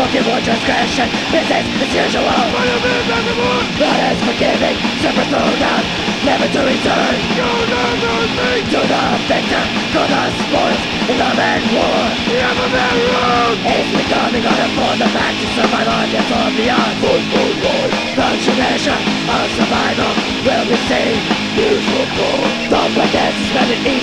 forgive one transgression. Business as usual. God is forgiving, separate thrown down, never to return. To the victor, go the spoils in love and war. It's becoming harder for the back to survive on the of the